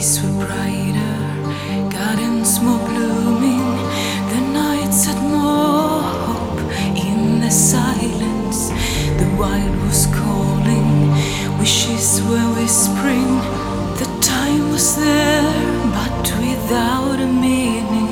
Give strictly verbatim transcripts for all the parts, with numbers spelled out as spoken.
days were brighter, gardens more blooming, the nights had more hope. In the silence, the wild was calling, wishes were whispering. The time was there, but without a meaning.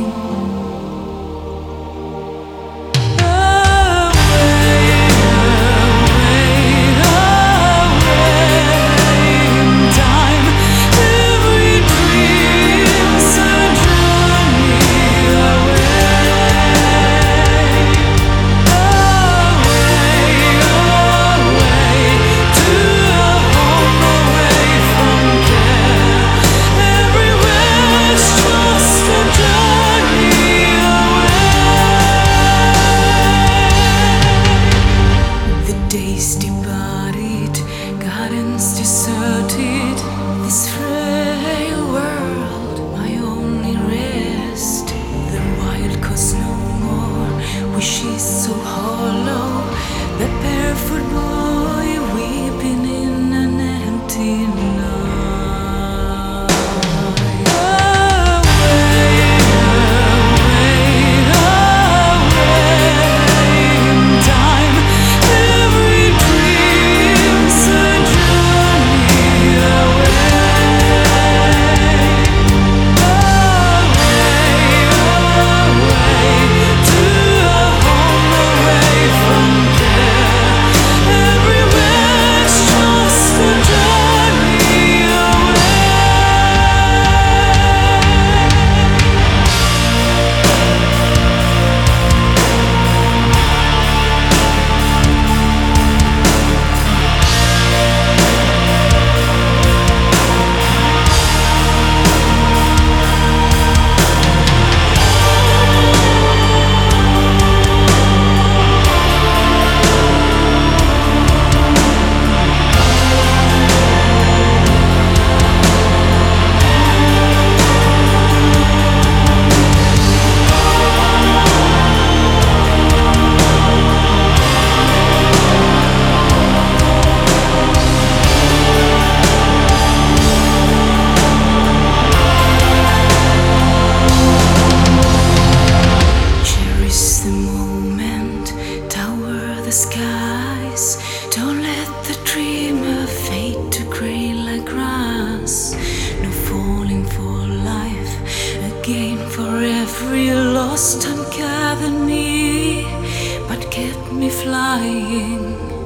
Days departed, gardens deserted, this frail world, my only rest. The wild caused no more, wishes so hollow, the barefoot boy weeping in an empty night. The skies, don't let the dreamer fade to gray like grass. No falling for life again, for every lost time gathered me, but kept me flying.